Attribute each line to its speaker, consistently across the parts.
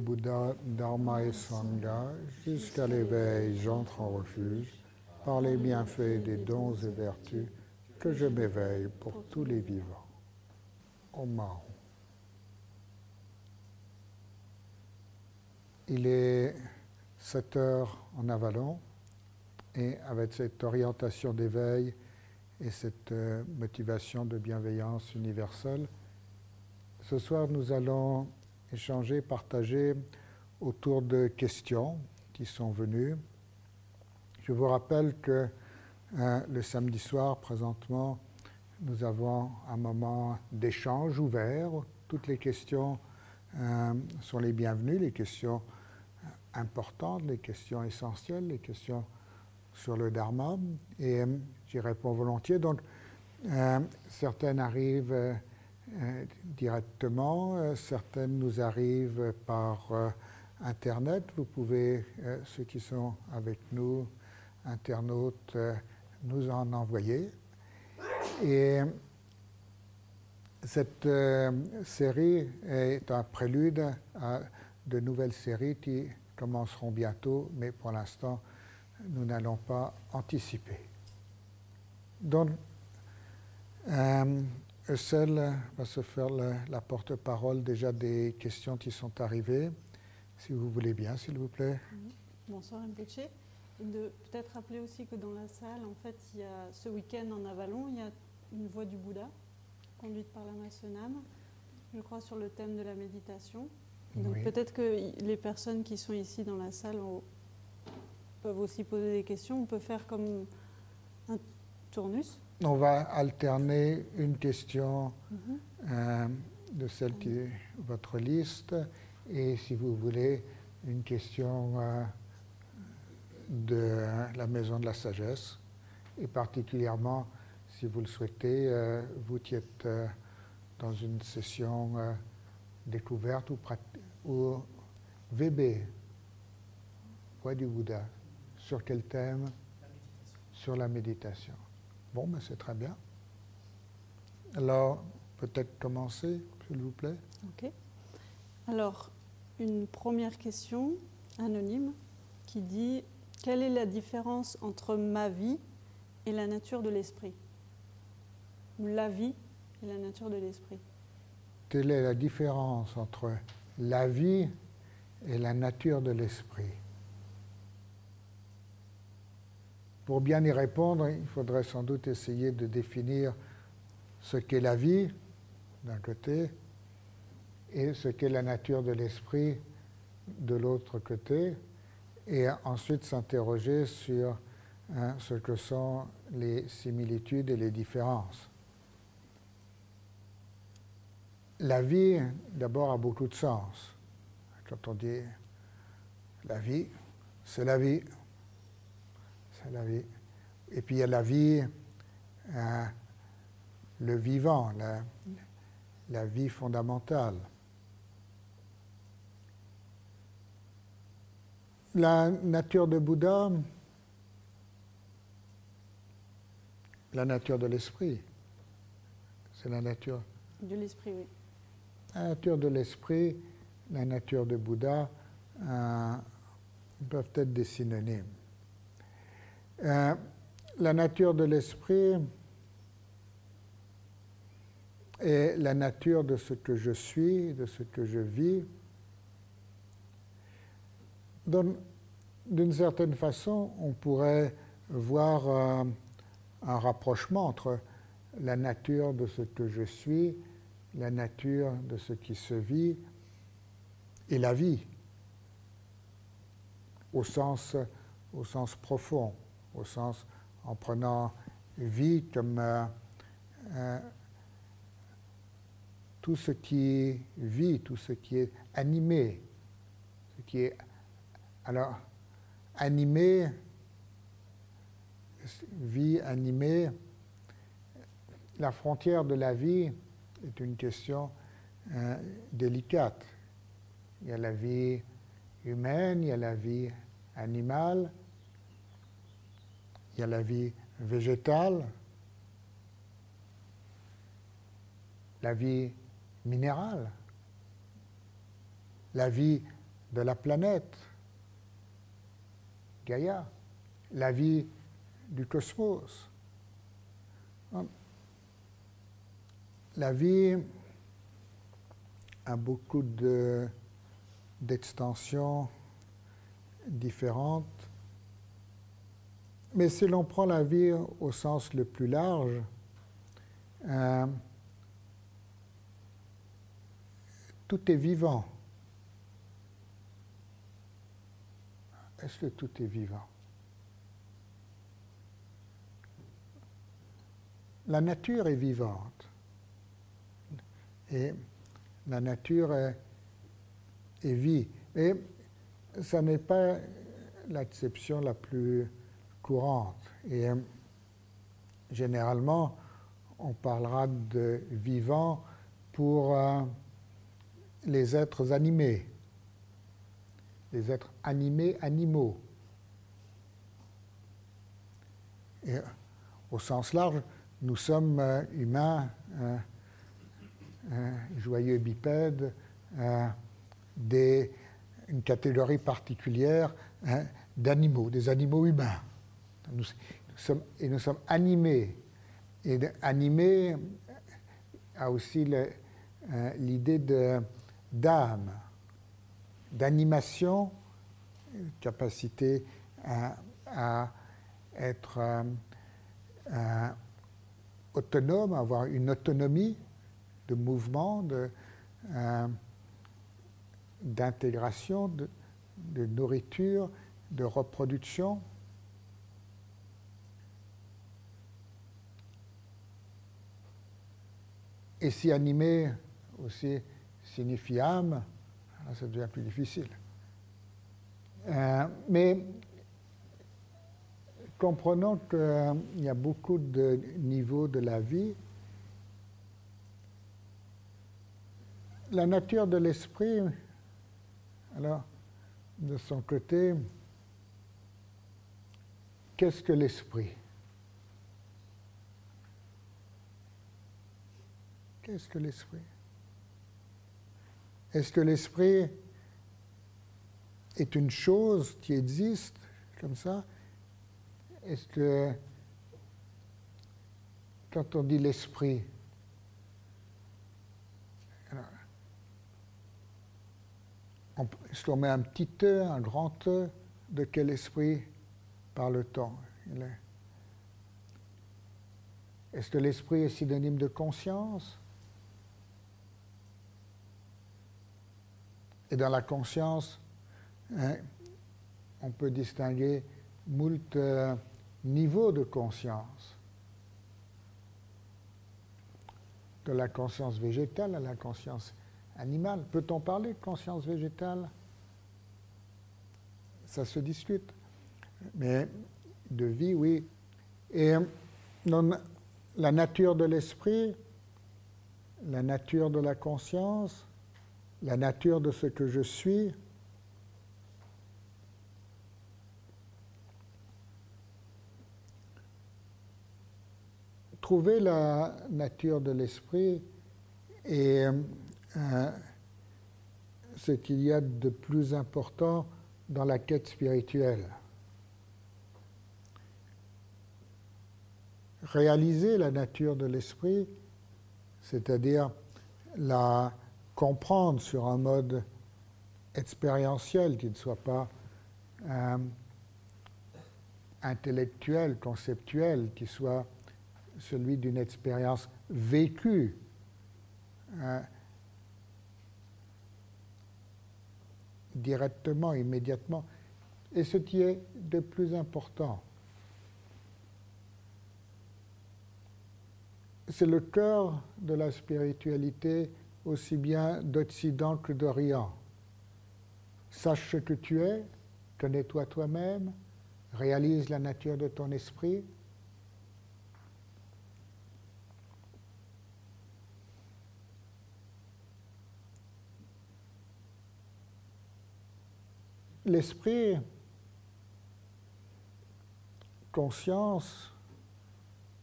Speaker 1: Bouddha, Dharma et Sangha, jusqu'à l'éveil, j'entre en refuge, par les bienfaits des dons et vertus, que je m'éveille pour tous les vivants. Om Mao. Il est 7 heures en Avalon, et avec cette orientation d'éveil et cette motivation de bienveillance universelle, ce soir nous allons échanger, partager autour de questions qui sont venues. Je vous rappelle que le samedi soir, présentement, nous avons un moment d'échange ouvert. Toutes les questions sont les bienvenues, les questions importantes, les questions essentielles, les questions sur le Dharma, et j'y réponds volontiers. Donc, certaines arrivent directement, certaines nous arrivent par Internet. Vous pouvez, ceux qui sont avec nous, internautes, nous en envoyer. Et cette série est un prélude à de nouvelles séries qui commenceront bientôt, mais pour l'instant, nous n'allons pas anticiper. Donc, Eusel va se faire la porte-parole déjà des questions qui sont arrivées. Si vous voulez bien, s'il vous plaît.
Speaker 2: Bonsoir, Rinpoche. Et de peut-être rappeler aussi que dans la salle, en fait, il y a ce week-end en Avalon, il y a une voix du Bouddha, conduite par Lama Sonam, je crois sur le thème de la méditation. Donc oui. Peut-être que les personnes qui sont ici dans la salle peuvent aussi poser des questions. On peut faire comme un tournus.
Speaker 1: On va alterner une question de celle qui est votre liste, et si vous voulez, une question de la Maison de la Sagesse, et particulièrement, si vous le souhaitez, vous qui êtes dans une session découverte ou VB, Voix du Bouddha. Sur quel thème? Sur la méditation. Bon, ben c'est très bien. Alors, peut-être commencer, s'il vous plaît.
Speaker 2: Ok. Alors, une première question anonyme qui dit « Quelle est la différence entre ma vie et la nature de l'esprit » ou « la vie et la nature de l'esprit ».
Speaker 1: Quelle est la différence entre la vie et la nature de l'esprit? Pour bien y répondre, il faudrait sans doute essayer de définir ce qu'est la vie, d'un côté, et ce qu'est la nature de l'esprit, de l'autre côté, et ensuite s'interroger sur ce que sont les similitudes et les différences. La vie, d'abord, a beaucoup de sens. Quand on dit la vie, c'est la vie. C'est la vie. Et puis il y a la vie, le vivant, la vie fondamentale. La nature de Bouddha, la nature de l'esprit, c'est la nature
Speaker 2: de l'esprit, oui.
Speaker 1: La nature de l'esprit, la nature de Bouddha peuvent être des synonymes. La nature de l'esprit est la nature de ce que je suis, de ce que je vis. Donc, d'une certaine façon, on pourrait voir un rapprochement entre la nature de ce que je suis, la nature de ce qui se vit et la vie, au sens profond, au sens en prenant vie comme tout ce qui vit, tout ce qui est animé, ce qui est alors animé, vie animée. La frontière de la vie est une question délicate. Il y a la vie humaine, il y a la vie animale, il y a la vie végétale, la vie minérale, la vie de la planète, Gaïa, la vie du cosmos. La vie a beaucoup d'extensions différentes, mais si l'on prend la vie au sens le plus large, tout est vivant. Est-ce que tout est vivant? La nature est vivante. Et la nature est vie. Mais ça n'est pas l'acception la plus courante. Et généralement, on parlera de vivant pour les êtres animés, les êtres animés, animaux. Et au sens large, nous sommes humains, joyeux bipèdes, une catégorie particulière d'animaux, des animaux humains. Nous sommes animés. Et animé a aussi l'idée d'âme, d'animation, capacité à être autonome, avoir une autonomie de mouvement, d'intégration, de nourriture, de reproduction. Et si animé aussi signifie âme, là ça devient plus difficile. Mais comprenons qu'il y a beaucoup de niveaux de la vie. La nature de l'esprit, alors, de son côté, qu'est-ce que l'esprit? Qu'est-ce que l'esprit? Est-ce que l'esprit est une chose qui existe comme ça? Est-ce que, quand on dit l'esprit, est-ce qu'on met un petit E, un grand E, de quel esprit parle-t-on? Est-ce que l'esprit est synonyme de conscience? Et dans la conscience, on peut distinguer moult niveaux de conscience. De la conscience végétale à la conscience animale. Peut-on parler de conscience végétale? Ça se discute. Mais de vie, oui. Et dans la nature de l'esprit, la nature de la conscience, la nature de ce que je suis, trouver la nature de l'esprit et ce qu'il y a de plus important dans la quête spirituelle. Réaliser la nature de l'esprit, c'est-à-dire la comprendre sur un mode expérientiel qui ne soit pas intellectuel, conceptuel, qui soit celui d'une expérience vécue, directement, immédiatement, et ce qui est de plus important. C'est le cœur de la spiritualité, aussi bien d'Occident que d'Orient. Sache ce que tu es, connais-toi toi-même, réalise la nature de ton esprit. L'esprit, conscience,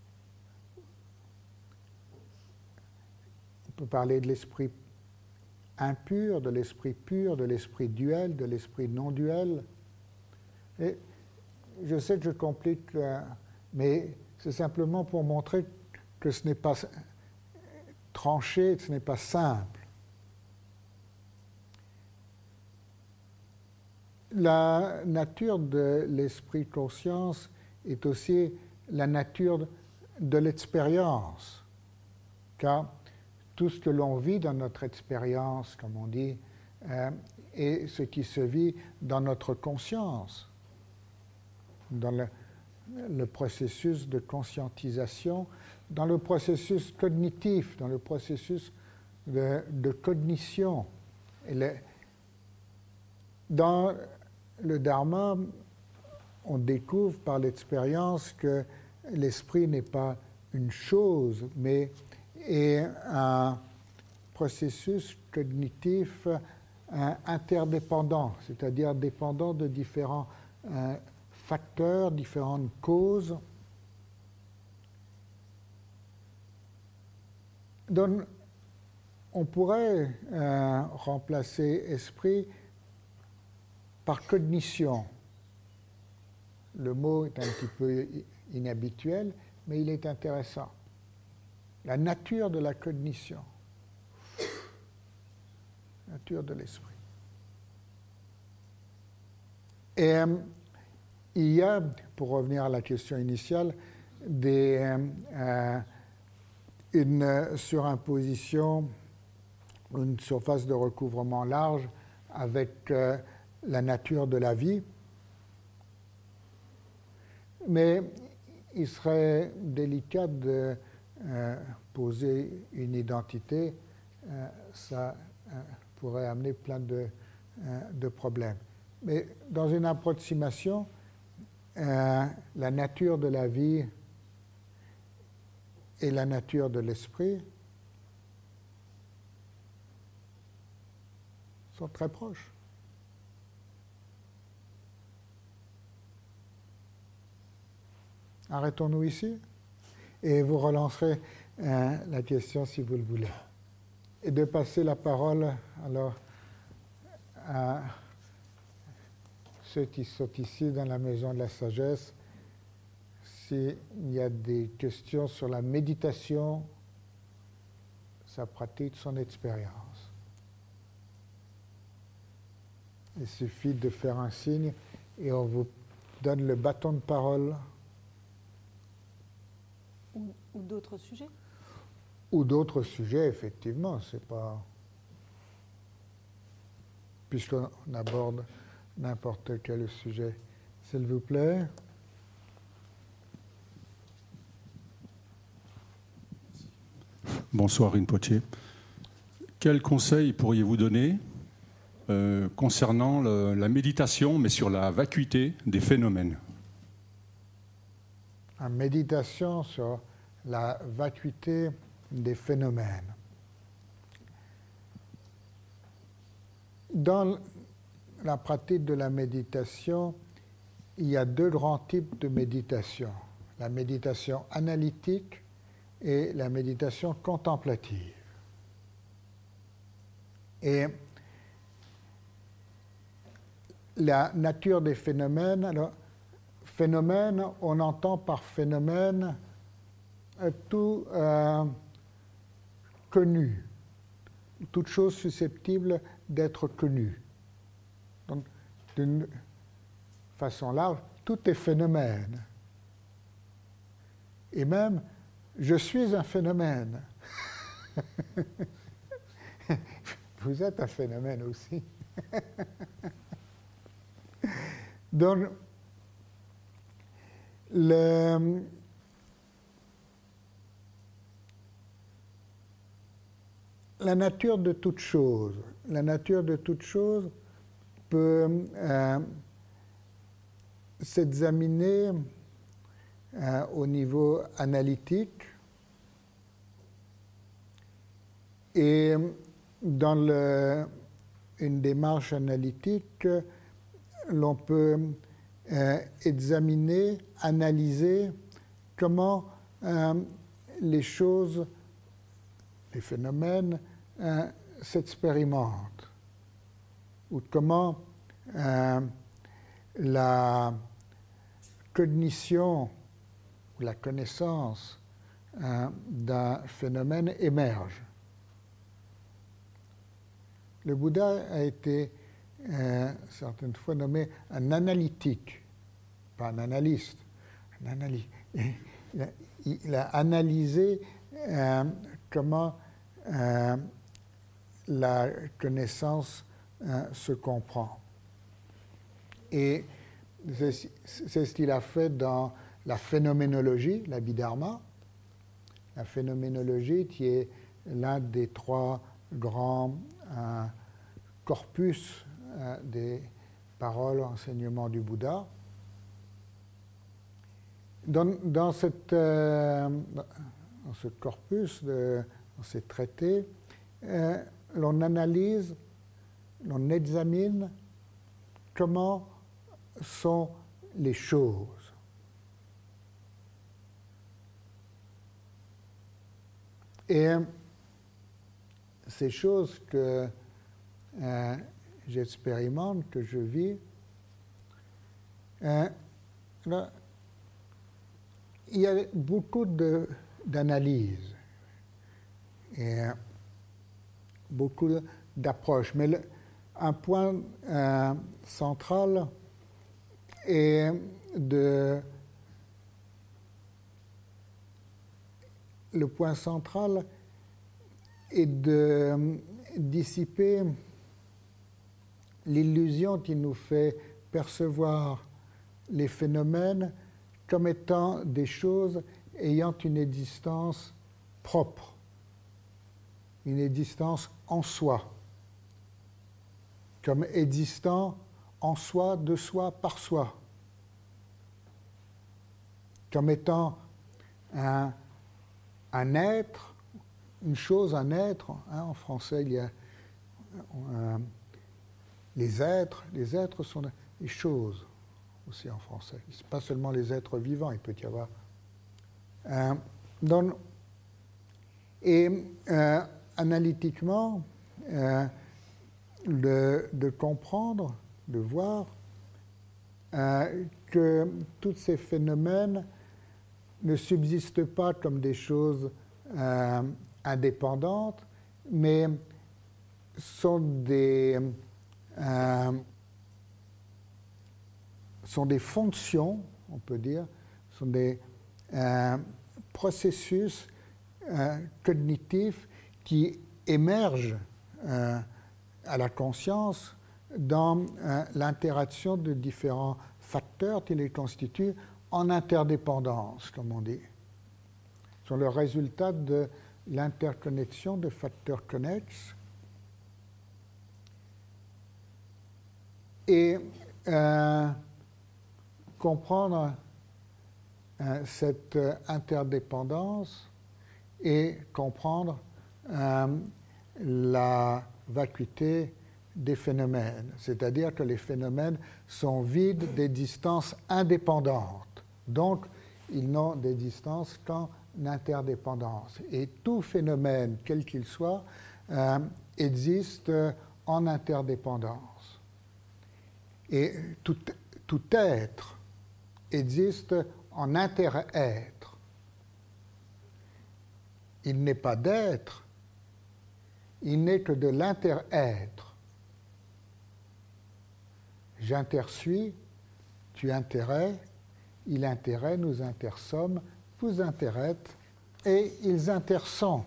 Speaker 1: on peut parler de l'esprit impur, de l'esprit pur, de l'esprit duel, de l'esprit non duel. Et je sais que je complique, mais c'est simplement pour montrer que ce n'est pas tranché, que ce n'est pas simple. La nature de l'esprit conscience est aussi la nature de l'expérience, car tout ce que l'on vit dans notre expérience, comme on dit, est ce qui se vit dans notre conscience, dans le processus de conscientisation, dans le processus cognitif, dans le processus de cognition. Dans le Dharma, on découvre par l'expérience que l'esprit n'est pas une chose, mais est un processus cognitif interdépendant, c'est-à-dire dépendant de différents facteurs, différentes causes. Donc, on pourrait remplacer esprit par cognition. Le mot est un petit peu inhabituel, mais il est intéressant. La nature de la cognition, la nature de l'esprit. Et il y a, pour revenir à la question initiale, une surimposition, une surface de recouvrement large avec la nature de la vie. Mais il serait délicat de poser une identité. Ça pourrait amener plein de problèmes. Mais dans une approximation, la nature de la vie et la nature de l'esprit sont très proches. Arrêtons-nous ici et vous relancerez la question si vous le voulez. Et de passer la parole alors à ceux qui sont ici dans la maison de la sagesse, s'il y a des questions sur la méditation, sa pratique, son expérience. Il suffit de faire un signe et on vous donne le bâton de parole.
Speaker 2: Ou d'autres sujets.
Speaker 1: Ou d'autres sujets, effectivement, c'est pas... Puisqu'on aborde n'importe quel sujet. S'il vous plaît.
Speaker 3: Bonsoir Rinpoché. Quels conseils pourriez-vous donner concernant la méditation, mais sur la vacuité des phénomènes?
Speaker 1: La méditation sur la vacuité des phénomènes. Dans la pratique de la méditation, il y a deux grands types de méditation. La méditation analytique et la méditation contemplative. Et la nature des phénomènes, alors, phénomène, on entend par phénomène tout connu, toute chose susceptible d'être connue. Donc, d'une façon large, tout est phénomène. Et même, je suis un phénomène. Vous êtes un phénomène aussi. Donc, la nature de toute chose. La nature de toute chose peut s'examiner au niveau analytique et dans une démarche analytique, l'on peut examiner, analyser comment les choses, les phénomènes s'expérimente, ou comment la cognition ou la connaissance d'un phénomène émerge. Le Bouddha a été certaines fois nommé un analytique, pas un analyste. Il a analysé comment la connaissance se comprend. Et c'est ce qu'il a fait dans la phénoménologie, l'Abhidharma. La phénoménologie qui est l'un des trois grands corpus des paroles, enseignements du Bouddha. Dans ce corpus, dans ces traités, l'on analyse, l'on examine comment sont les choses. Et ces choses que j'expérimente, que je vis, là, il y a beaucoup d'analyses et beaucoup d'approches. Mais un point central est le point central est de dissiper l'illusion qui nous fait percevoir les phénomènes comme étant des choses ayant une existence propre, une existence en soi, comme existant en soi, de soi, par soi, comme étant un être, une chose, un être. En français, il y a les êtres sont des choses aussi en français. Ce n'est pas seulement les êtres vivants, il peut y avoir. Analytiquement, de comprendre, de voir que tous ces phénomènes ne subsistent pas comme des choses indépendantes, mais sont des fonctions, on peut dire, sont des processus cognitifs qui émergent à la conscience dans l'interaction de différents facteurs qui les constituent en interdépendance, comme on dit. Ce sont le résultat de l'interconnexion de facteurs connexes. Et comprendre cette interdépendance et comprendre la vacuité des phénomènes, c'est-à-dire que les phénomènes sont vides d'existence indépendante, donc ils n'ont d'existence qu'en interdépendance. Et tout phénomène, quel qu'il soit, existe en interdépendance. Et tout être existe en inter-être. Il n'est pas d'être, il n'est que de l'inter-être. J'intersuis, tu interais, il interait, nous intersommes, vous interêtes, et ils intersont.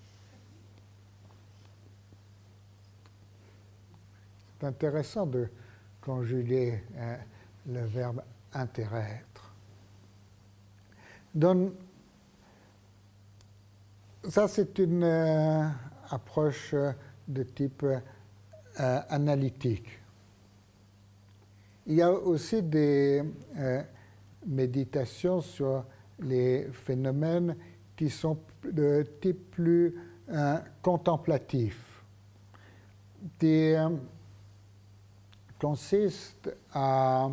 Speaker 1: C'est intéressant de conjuguer le verbe interêtre. Donc, ça, c'est une approche de type analytique. Il y a aussi des méditations sur les phénomènes qui sont de type plus contemplatif, qui consistent à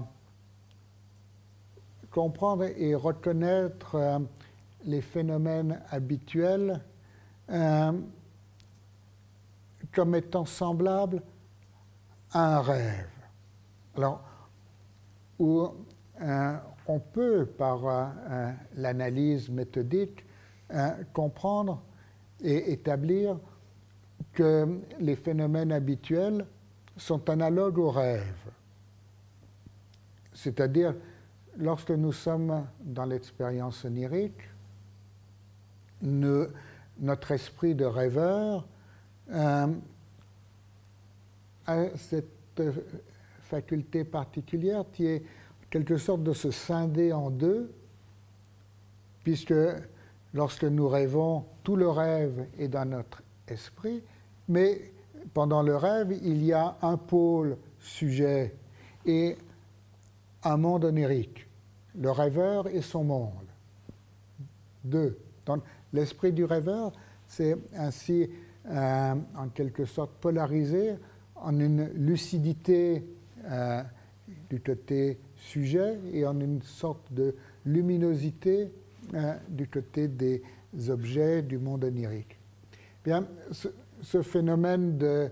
Speaker 1: comprendre et reconnaître les phénomènes habituels comme étant semblable à un rêve. Alors, où on peut, par l'analyse méthodique, comprendre et établir que les phénomènes habituels sont analogues aux rêves. C'est-à-dire, lorsque nous sommes dans l'expérience onirique, notre esprit de rêveur a cette faculté particulière qui est quelque sorte de se scinder en deux, puisque lorsque nous rêvons, tout le rêve est dans notre esprit, mais pendant le rêve, il y a un pôle sujet et un monde onirique, le rêveur et son monde. Deux. Donc, l'esprit du rêveur, c'est ainsi, en quelque sorte, polarisé en une lucidité du côté sujet et en une sorte de luminosité du côté des objets du monde onirique. Bien, ce phénomène de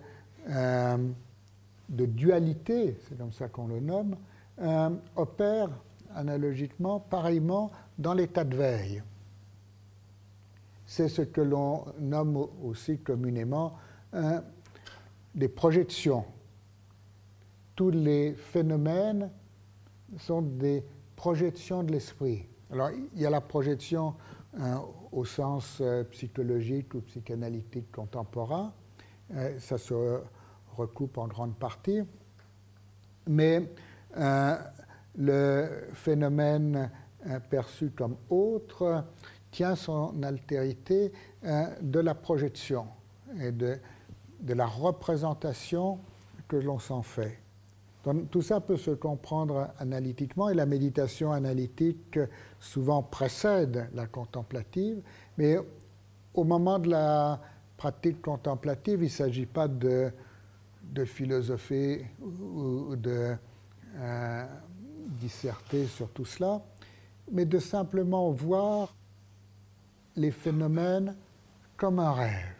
Speaker 1: dualité, c'est comme ça qu'on le nomme, opère analogiquement, pareillement, dans l'état de veille. C'est ce que l'on nomme aussi communément des projections. Tous les phénomènes sont des projections de l'esprit. Alors, il y a la projection au sens psychologique ou psychanalytique contemporain. Ça se recoupe en grande partie. Mais le phénomène perçu comme autre tient son altérité de la projection et de la représentation que l'on s'en fait. Donc, tout ça peut se comprendre analytiquement, et la méditation analytique souvent précède la contemplative, mais au moment de la pratique contemplative, il ne s'agit pas de philosopher ou de disserter sur tout cela, mais de simplement voir les phénomènes comme un rêve.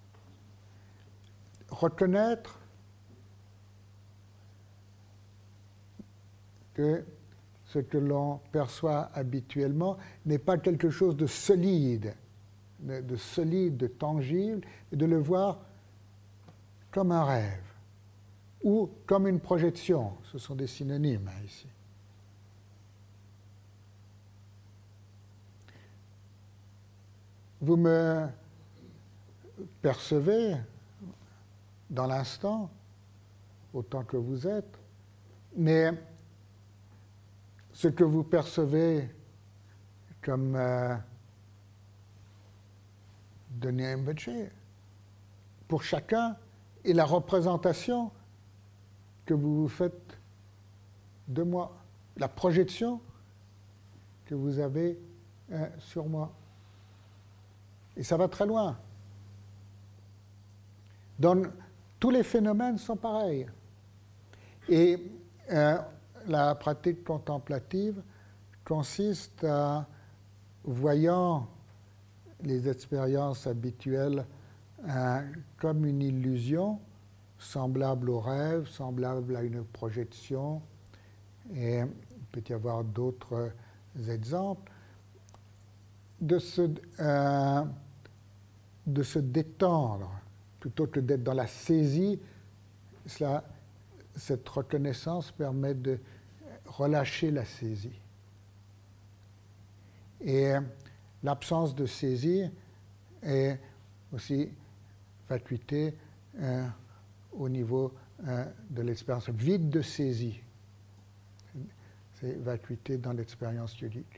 Speaker 1: Reconnaître que ce que l'on perçoit habituellement n'est pas quelque chose de solide, de tangible, et de le voir comme un rêve ou comme une projection. Ce sont des synonymes ici. Vous me percevez dans l'instant, autant que vous êtes, mais ce que vous percevez comme donné un budget, pour chacun, est la représentation que vous vous faites de moi, la projection que vous avez sur moi. Et ça va très loin. Donc, tous les phénomènes sont pareils. Et la pratique contemplative consiste à, voyant les expériences habituelles comme une illusion, semblable au rêve, semblable à une projection, et il peut y avoir d'autres exemples, de se détendre, plutôt que d'être dans la saisie. Cette reconnaissance permet de relâcher la saisie. Et l'absence de saisie est aussi vacuité au niveau de l'expérience, vide de saisie. C'est vacuité dans l'expérience yogique.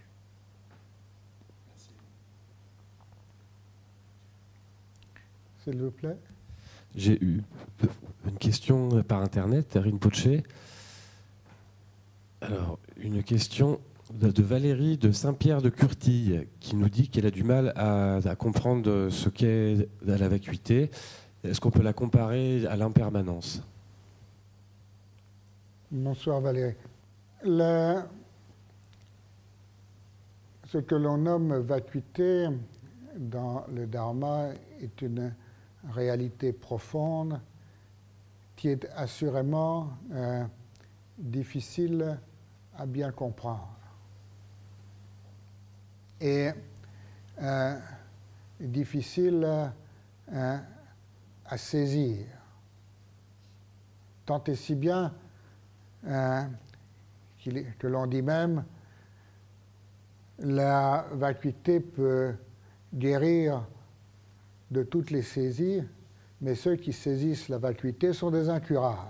Speaker 1: S'il vous plaît.
Speaker 4: J'ai eu une question par Internet, Rinpoche. Alors, une question de Valérie de Saint-Pierre de Curtille, qui nous dit qu'elle a du mal à comprendre ce qu'est la vacuité. Est-ce qu'on peut la comparer à l'impermanence?
Speaker 1: Bonsoir Valérie. Ce que l'on nomme vacuité dans le Dharma est une réalité profonde qui est assurément difficile à bien comprendre et difficile à saisir. Tant et si bien que l'on dit même la vacuité peut guérir de toutes les saisies, mais ceux qui saisissent la vacuité sont des incurables.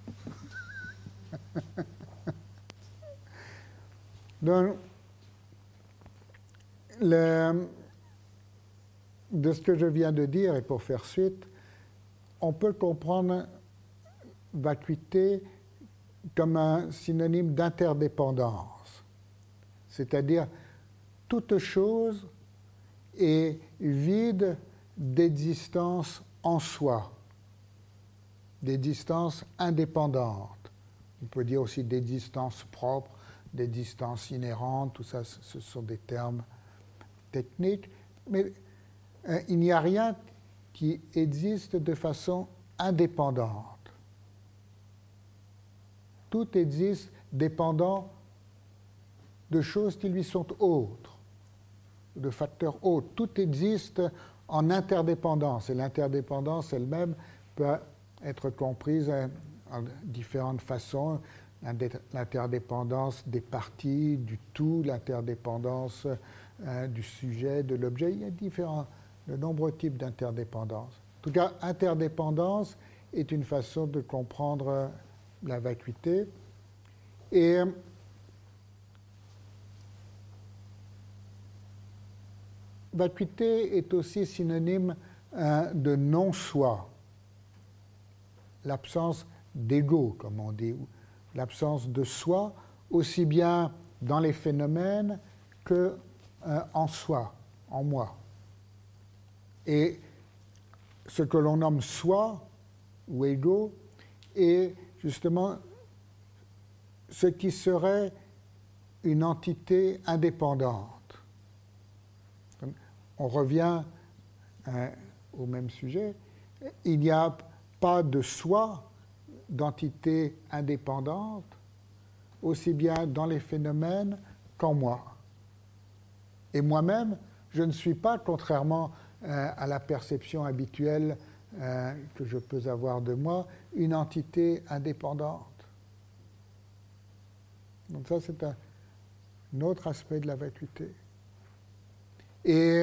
Speaker 1: Donc, de ce que je viens de dire, et pour faire suite, on peut comprendre vacuité comme un synonyme d'interdépendance, c'est-à-dire toute chose est vide d'existence en soi, d'existence indépendante. On peut dire aussi d'existence propre, d'existence inhérente, tout ça, ce sont des termes techniques, mais il n'y a rien qui existe de façon indépendante. Tout existe dépendant de choses qui lui sont autres, de facteurs autres. Tout existe en interdépendance, et l'interdépendance elle-même peut être comprise en différentes façons. L'interdépendance des parties, du tout, l'interdépendance du sujet, de l'objet. Il y a de nombreux types d'interdépendance. En tout cas, interdépendance est une façon de comprendre la vacuité. Et vacuité est aussi synonyme de non-soi, l'absence d'ego, comme on dit, l'absence de soi, aussi bien dans les phénomènes que en soi, en moi. Et ce que l'on nomme soi ou ego est justement ce qui serait une entité indépendante. On revient au même sujet. Il n'y a pas de soi, d'entité indépendante, aussi bien dans les phénomènes qu'en moi. Et moi-même, je ne suis pas, contrairement à la perception habituelle que je peux avoir de moi, une entité indépendante. Donc ça, c'est un autre aspect de la vacuité. Et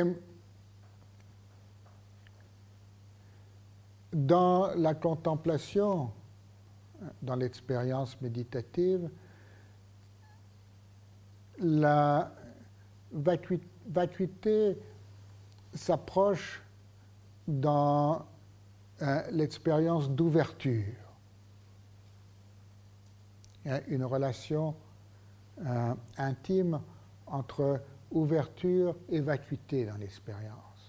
Speaker 1: dans la contemplation, dans l'expérience méditative, la vacuité s'approche dans l'expérience d'ouverture. Il y a une relation intime entre ouverture et vacuité dans l'expérience.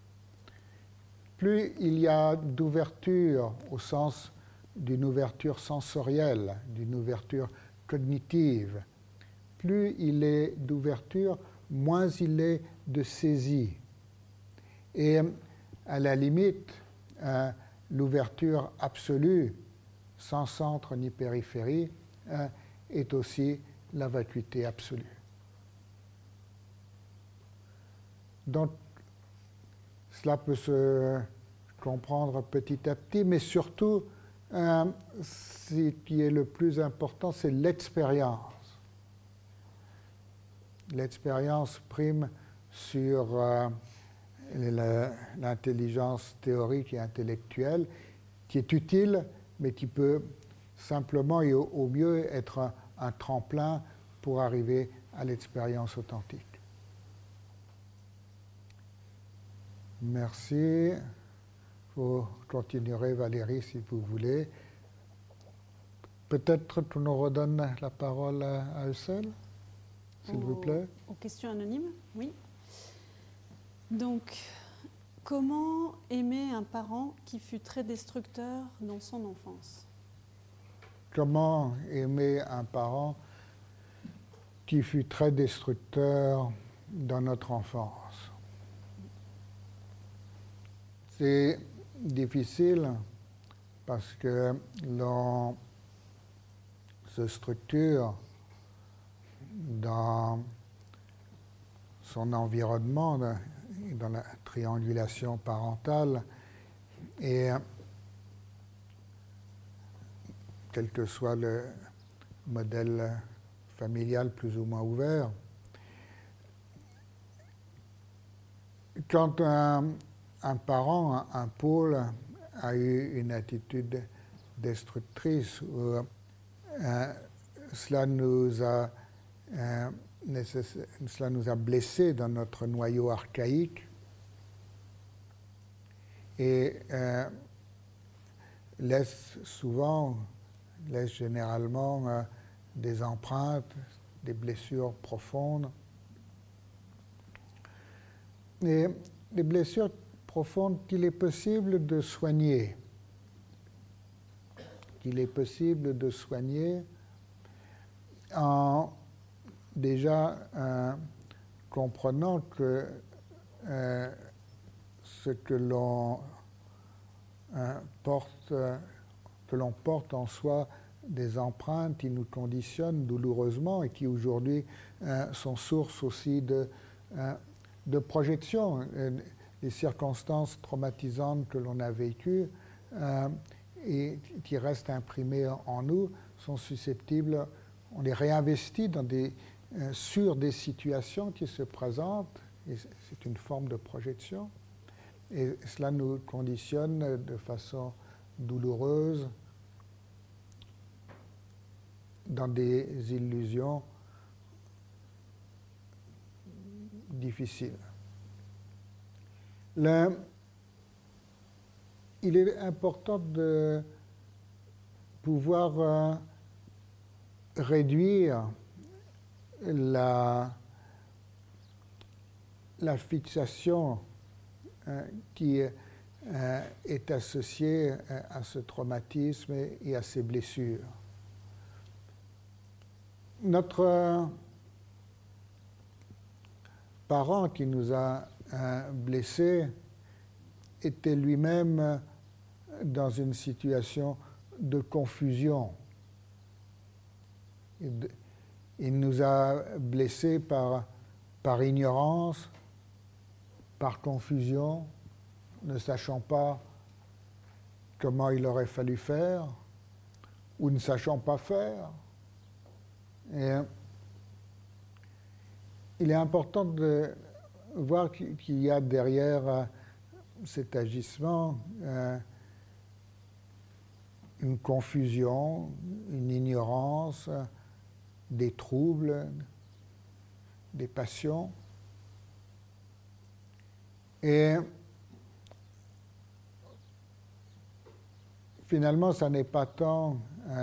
Speaker 1: Plus il y a d'ouverture au sens d'une ouverture sensorielle, d'une ouverture cognitive, plus il est d'ouverture, moins il est de saisie. Et à la limite, l'ouverture absolue, sans centre ni périphérie, est aussi la vacuité absolue. Donc, cela peut se comprendre petit à petit, mais surtout, ce qui est le plus important, c'est l'expérience. L'expérience prime sur l'intelligence théorique et intellectuelle, qui est utile, mais qui peut simplement et au mieux être un tremplin pour arriver à l'expérience authentique. Merci. Vous continuerez, Valérie, si vous voulez. Peut-être tu nous redonnes la parole à eux seuls, s'il vous plaît.
Speaker 2: Aux questions anonymes, oui. Donc, comment aimer un parent qui fut très destructeur dans son enfance ?
Speaker 1: Comment aimer un parent qui fut très destructeur dans notre enfance ? C'est difficile parce que l'on se structure dans son environnement, dans la triangulation parentale, et quel que soit le modèle familial plus ou moins ouvert, quand un parent, un pôle, a eu une attitude destructrice, ou cela nous a blessés dans notre noyau archaïque et laisse généralement des empreintes, des blessures profondes. Et des blessures profondes qu'il est possible de soigner. Qu'il est possible de soigner en déjà comprenant que ce que l'on porte en soi des empreintes qui nous conditionnent douloureusement et qui aujourd'hui sont source aussi de projection. Les circonstances traumatisantes que l'on a vécues et qui restent imprimées en nous sont susceptibles, on les réinvestit sur des situations qui se présentent, et c'est une forme de projection, et cela nous conditionne de façon douloureuse dans des illusions difficiles. Il est important de pouvoir réduire la fixation qui est associée à ce traumatisme et à ces blessures. Notre parent qui nous a blessés était lui-même dans une situation de confusion. Il nous a blessés par ignorance, par confusion, ne sachant pas comment il aurait fallu faire, ou ne sachant pas faire. Et il est important de voir qu'il y a derrière cet agissement une confusion, une ignorance, des troubles, des passions. Et finalement, ça n'est pas tant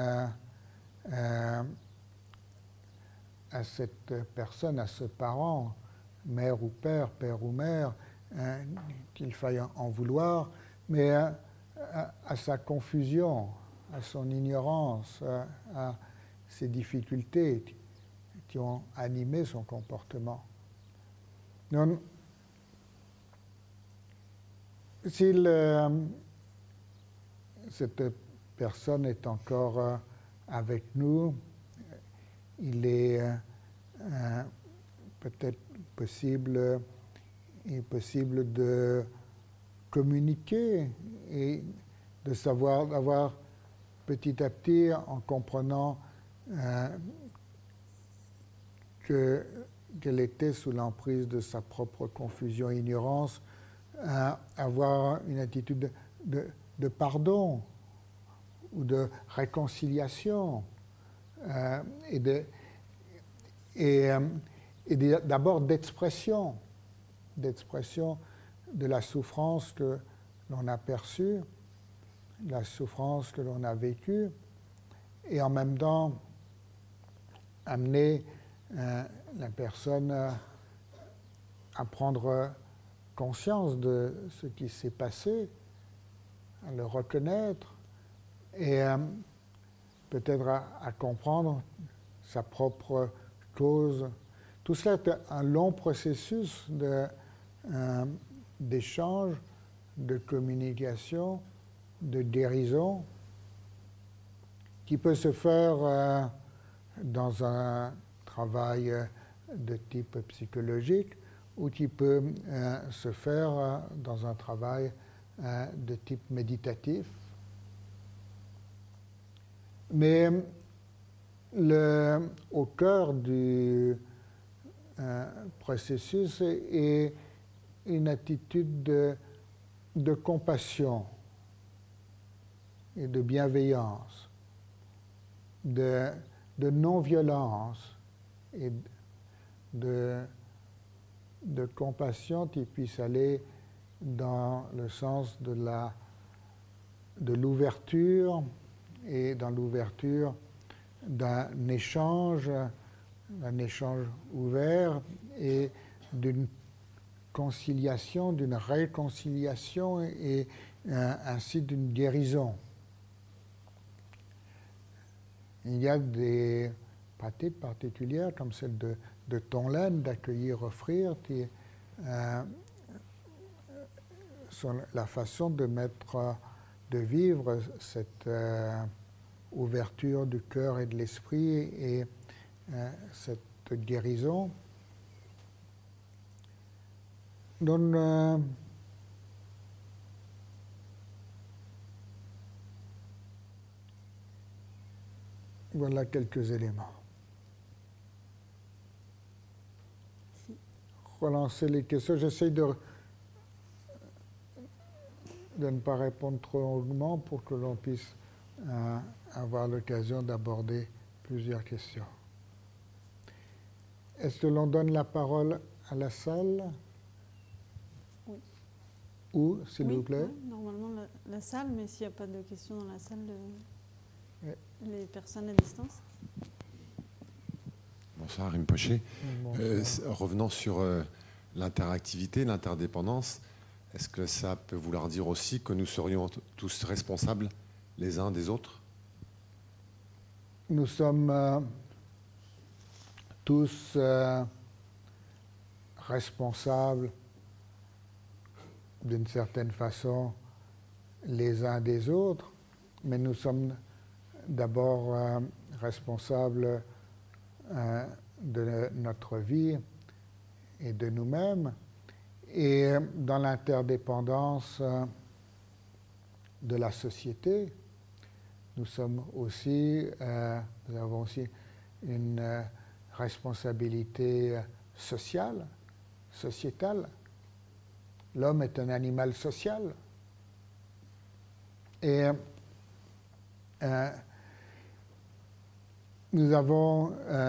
Speaker 1: à cette personne, à ce parent, mère ou père ou mère, qu'il faille en vouloir, mais à sa confusion, à son ignorance, à ses difficultés qui ont animé son comportement. Donc, si cette personne est encore avec nous, il est peut-être possible de communiquer et de savoir d'avoir petit à petit, en comprenant qu'elle était sous l'emprise de sa propre confusion et ignorance, avoir une attitude de pardon ou de réconciliation et d'abord d'expression de la souffrance que l'on a perçue, la souffrance que l'on a vécue, et en même temps amener la personne à prendre conscience de ce qui s'est passé, à le reconnaître et peut-être à comprendre sa propre cause. Tout cela est un long processus d'échange de communication, de guérison, qui peut se faire dans un travail de type psychologique ou qui peut se faire dans un travail de type méditatif. Mais au cœur du processus est une attitude de compassion et de bienveillance, de non-violence et de compassion qui puisse aller dans le sens de l'ouverture et dans l'ouverture d'un échange ouvert et d'une conciliation, d'une réconciliation et ainsi d'une guérison. Il y a des pratiques particulières comme celle de Tonglen, d'accueillir, offrir, qui sont la façon de vivre cette ouverture du cœur et de l'esprit et cette guérison. Donc, voilà quelques éléments. Relancer les questions. J'essaie de ne pas répondre trop longuement pour que l'on puisse avoir l'occasion d'aborder plusieurs questions. Est-ce que l'on donne la parole à la salle?
Speaker 2: Oui.
Speaker 1: Ou, s'il vous plaît?
Speaker 2: Oui, normalement la salle, mais s'il n'y a pas de questions dans la salle, les personnes à distance.
Speaker 5: Bonsoir, Rinpoché. Revenant sur l'interactivité, l'interdépendance, est-ce que ça peut vouloir dire aussi que nous serions tous responsables les uns des autres?
Speaker 1: Nous sommes tous responsables d'une certaine façon les uns des autres, mais nous sommes d'abord responsables de notre vie et de nous-mêmes. Et dans l'interdépendance de la société, nous avons aussi une responsabilité sociale, sociétale. L'homme est un animal social. Et nous avons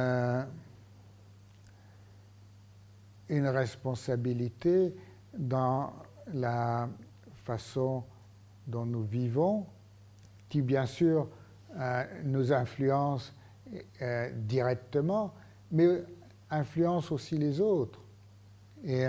Speaker 1: une responsabilité dans la façon dont nous vivons, qui bien sûr nous influence directement, mais influence aussi les autres. Et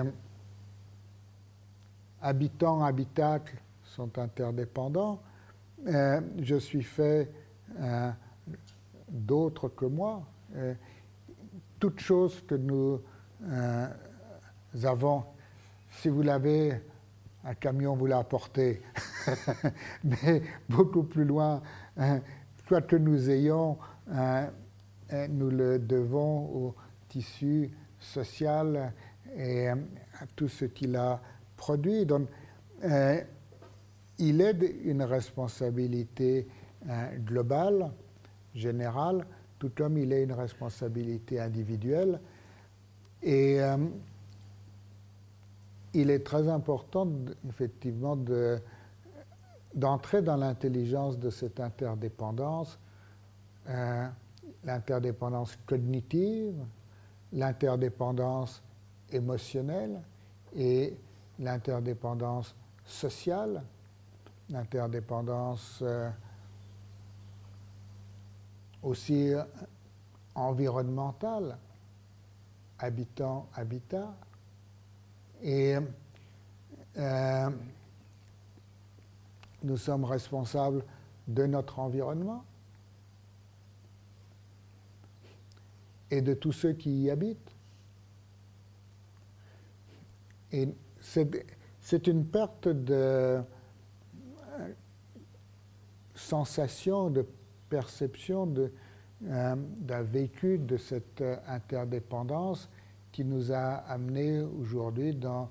Speaker 1: habitants, habitacles sont interdépendants. Je suis fait d'autres que moi. Toute chose que nous avons, si vous l'avez, un camion vous l'a apporté, mais beaucoup plus loin, quoi que nous ayons, nous le devons au tissu social et à tout ce qu'il a produit. Donc, il est une responsabilité globale, générale, tout comme il est une responsabilité individuelle. Et il est très important, effectivement, d'entrer dans l'intelligence de cette interdépendance, l'interdépendance cognitive, l'interdépendance émotionnelle et l'interdépendance sociale, l'interdépendance aussi environnementale, habitant-habitat. Et nous sommes responsables de notre environnement et de tous ceux qui y habitent. Et c'est une perte de sensation, de perception d'un vécu de cette interdépendance qui nous a amenés aujourd'hui dans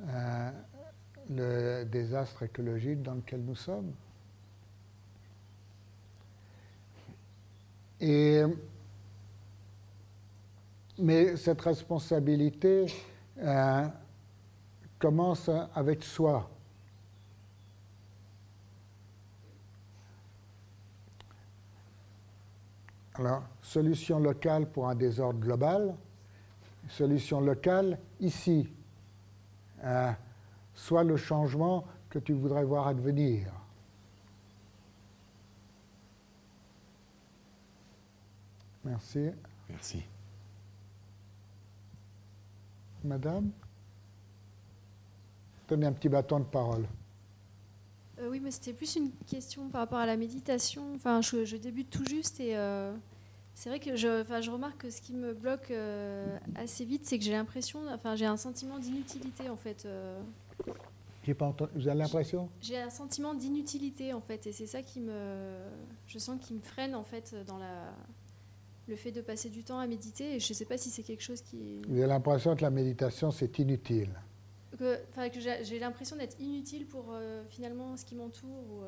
Speaker 1: le désastre écologique dans lequel nous sommes. Mais cette responsabilité commence avec soi. Alors, solution locale pour un désordre global, solution locale ici. Soit le changement que tu voudrais voir advenir. Merci.
Speaker 5: Merci.
Speaker 1: Madame, donnez un petit bâton de parole.
Speaker 6: Oui, mais c'était plus une question par rapport à la méditation. Enfin, je débute tout juste et c'est vrai que je remarque que ce qui me bloque assez vite, c'est que j'ai l'impression, enfin, j'ai un sentiment d'inutilité en fait.
Speaker 1: J'ai pas entendu. Vous avez l'impression?
Speaker 6: J'ai un sentiment d'inutilité en fait, et c'est ça je sens qui me freine en fait dans le fait de passer du temps à méditer. Et je ne sais pas si c'est quelque chose qui.
Speaker 1: Vous avez l'impression que la méditation c'est inutile.
Speaker 6: Que j'ai l'impression d'être inutile pour finalement ce qui m'entoure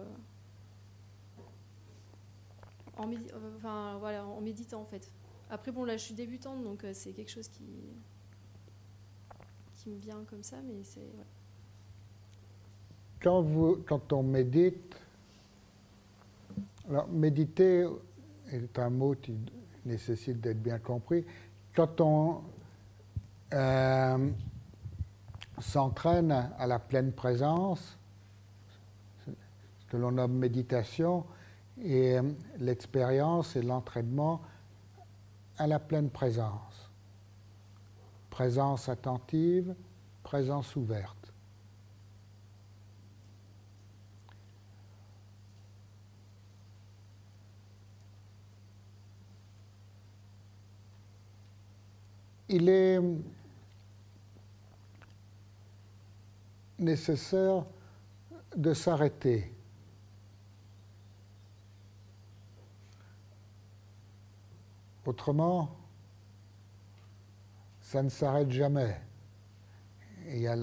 Speaker 6: en méditant en fait. Après bon là je suis débutante donc c'est quelque chose qui me vient comme ça, mais c'est ouais.
Speaker 1: Quand on médite, alors méditer est un mot qui nécessite d'être bien compris. Quand on s'entraîne à la pleine présence, ce que l'on nomme méditation, et l'expérience et l'entraînement à la pleine présence. Présence attentive, présence ouverte. Il est nécessaire de s'arrêter. Autrement, ça ne s'arrête jamais. Il y a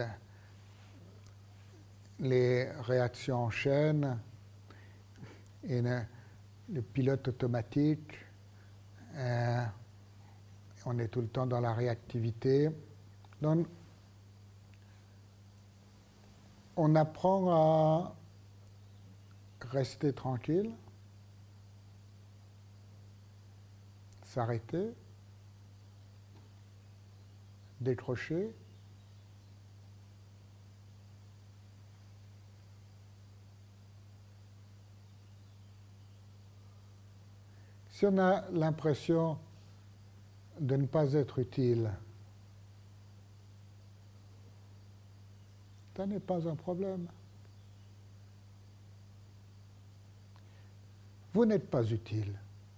Speaker 1: les réactions en chaîne et le pilote automatique. On est tout le temps dans la réactivité. Donc, on apprend à rester tranquille, s'arrêter, décrocher, si on a l'impression de ne pas être utile, ça n'est pas un problème. Vous n'êtes pas utile.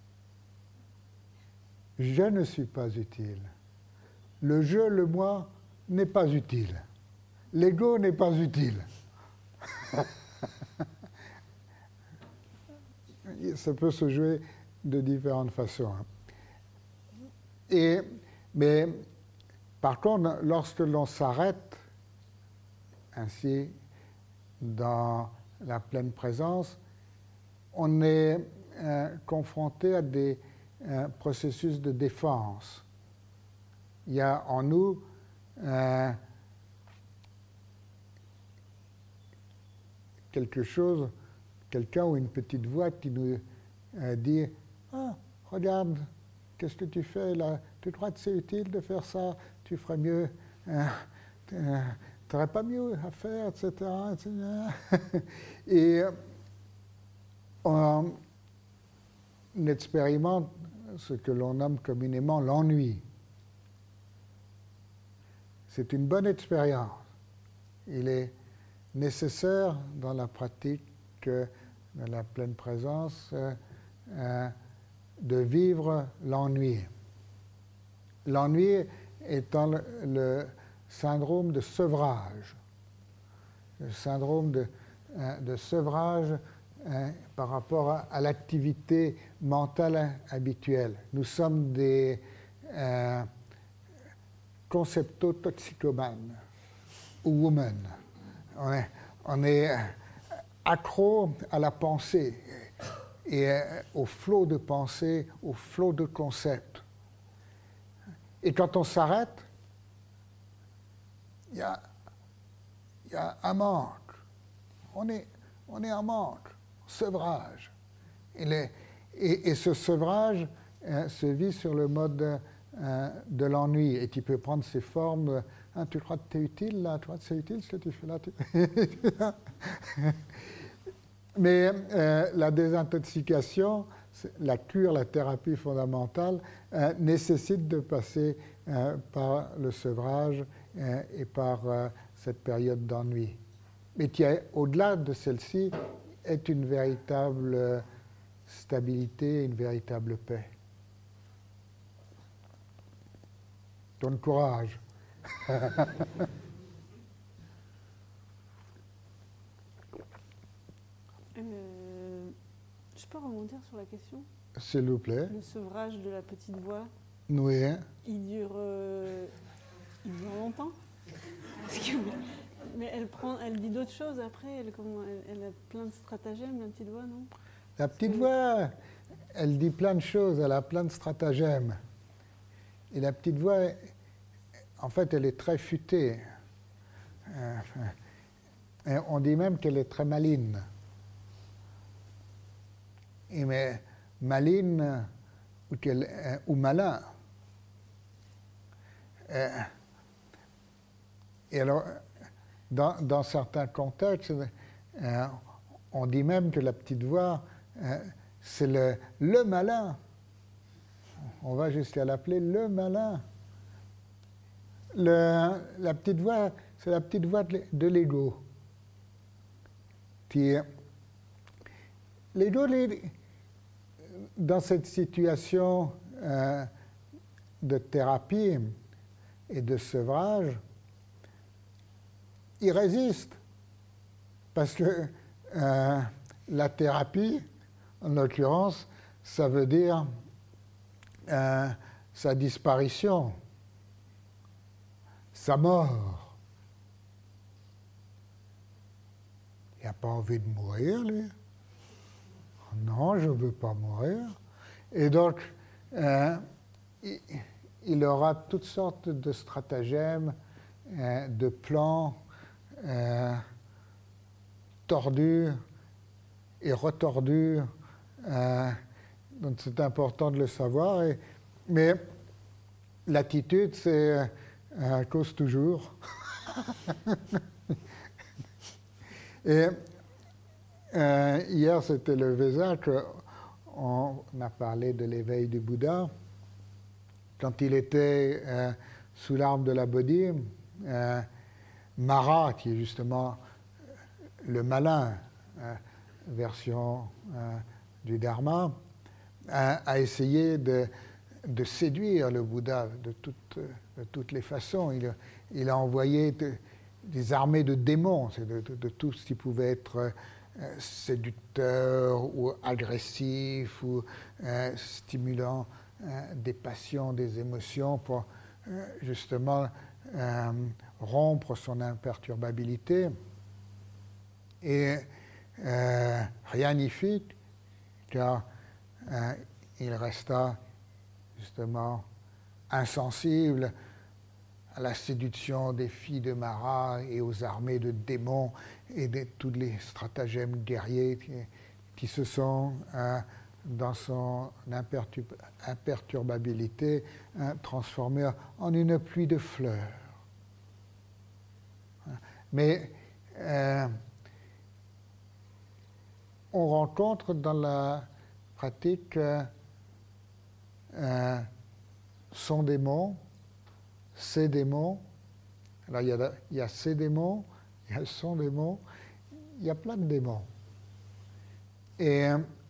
Speaker 1: Je ne suis pas utile. Le je, le moi, n'est pas utile. L'ego n'est pas utile. Ça peut se jouer de différentes façons. Mais par contre, lorsque l'on s'arrête ainsi dans la pleine présence, on est confronté à des processus de défense. Il y a en nous quelque chose, quelqu'un ou une petite voix qui nous dit « Ah, regarde, qu'est-ce que tu fais là? Tu crois que c'est utile de faire ça? Tu ferais mieux, tu n'aurais pas mieux à faire, etc. Et on expérimente ce que l'on nomme communément l'ennui. C'est une bonne expérience. Il est nécessaire dans la pratique de la pleine présence de vivre l'ennui. L'ennui étant le syndrome de sevrage. le syndrome de sevrage par rapport à l'activité mentale habituelle. Nous sommes des concepto-toxicomanes ou women. On est accro à la pensée et au flot de pensée, au flot de concepts. Et quand on s'arrête, il y a un manque. On est en manque, sevrage. Et ce sevrage se vit sur le mode de l'ennui. Et tu peux prendre ces formes. Hein, tu crois que tu es utile là? Tu crois que c'est utile ce que tu fais là? Mais la désintoxication, la cure, la thérapie fondamentale nécessite de passer par le sevrage et par cette période d'ennui. Mais qui, au-delà de celle-ci, est une véritable stabilité, une véritable paix. Donne courage.
Speaker 2: Je peux rebondir sur la question?
Speaker 1: S'il vous plaît.
Speaker 2: Le sevrage de la petite voix,
Speaker 1: Oui.
Speaker 2: il dure longtemps? Mais elle dit d'autres choses après, elle a plein de stratagèmes, la petite voix, non?
Speaker 1: La petite voix, elle dit plein de choses, elle a plein de stratagèmes. Et la petite voix, en fait, elle est très futée. On dit même qu'elle est très maligne. Mais maligne ou malin. Et alors, dans certains contextes, on dit même que la petite voix, c'est le malin. On va jusqu'à l'appeler le malin. La petite voix, c'est la petite voix de l'ego. L'ego, dans cette situation de thérapie et de sevrage, il résiste. Parce que la thérapie, en l'occurrence, ça veut dire sa disparition, sa mort. Il n'a pas envie de mourir, lui. Non, je ne veux pas mourir. Et donc, il aura toutes sortes de stratagèmes, de plans tordus et retordus. Donc, c'est important de le savoir. Mais l'attitude, c'est cause toujours. Et hier, c'était le Vésac, on a parlé de l'éveil du Bouddha. Quand il était sous l'arbre de la Bodhi, Mara, qui est justement le malin, version du Dharma, a essayé de séduire le Bouddha de toutes les façons. Il a envoyé des armées de démons, de tout ce qui pouvait être séducteur ou agressif ou stimulant des passions, des émotions pour justement rompre son imperturbabilité. Et rien n'y fit, car il resta justement insensible à la séduction des filles de Mara et aux armées de démons et de tous les stratagèmes guerriers qui se sont, dans son imperturbabilité, transformés en une pluie de fleurs. Mais on rencontre dans la pratique son démon, ses démons. Alors il y a ses démons, il y a son démon, il y a plein de démons. Et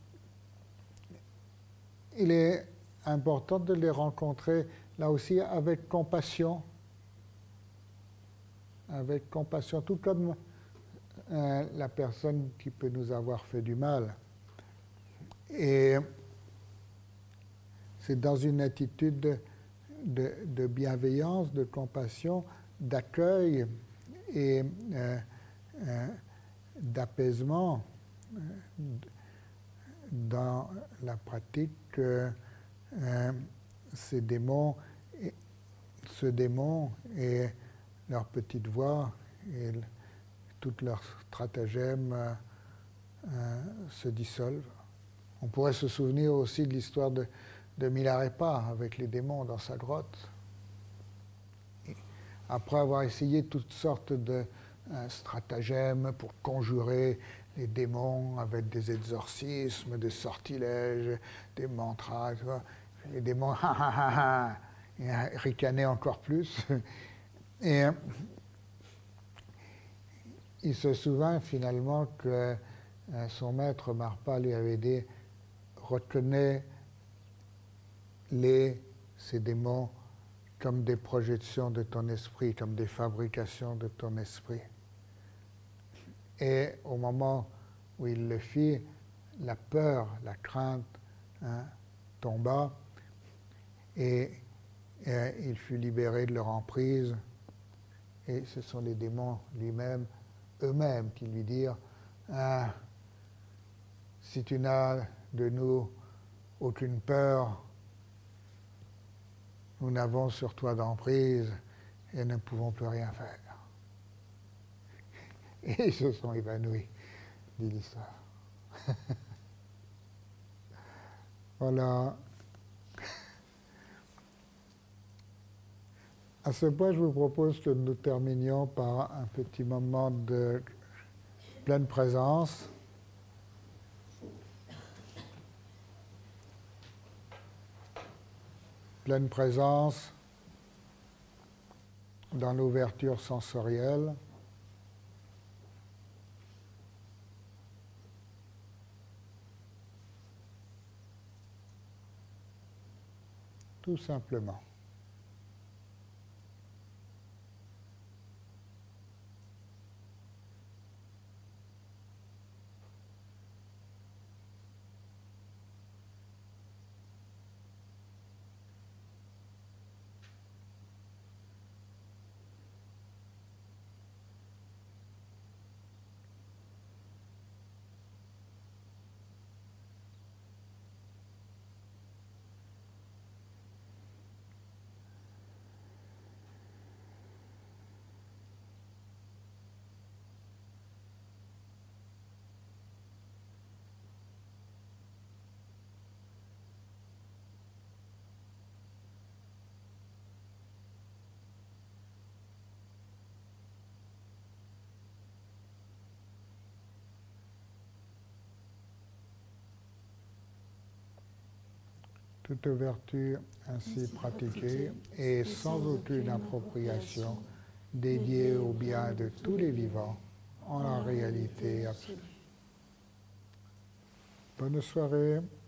Speaker 1: il est important de les rencontrer là aussi avec compassion. Avec compassion, tout comme la personne qui peut nous avoir fait du mal. Et c'est dans une attitude de bienveillance, de compassion, d'accueil et d'apaisement dans la pratique que ce démon et leur petite voix et toutes leurs stratagèmes se dissolvent. On pourrait se souvenir aussi de l'histoire de Milarepa avec les démons dans sa grotte. Et après avoir essayé toutes sortes de stratagèmes pour conjurer les démons avec des exorcismes, des sortilèges, des mantras, tu vois, les démons et ricanaient encore plus. Et il se souvint finalement que son maître Marpa lui avait dit « Reconnais ces démons comme des projections de ton esprit, comme des fabrications de ton esprit. » Et au moment où il le fit, la peur, la crainte tomba et il fut libéré de leur emprise. Et ce sont les démons eux-mêmes qui lui dirent si tu n'as de nous aucune peur, nous n'avons sur toi d'emprise et ne pouvons plus rien faire. Et ils se sont évanouis, dit l'histoire. Voilà. À ce point, je vous propose que nous terminions par un petit moment de pleine présence. Pleine présence dans l'ouverture sensorielle. Tout simplement. Toute ouverture ainsi pratiquée et sans aucune appropriation dédiée au bien de tous les vivants en la réalité absolue. Bonne soirée.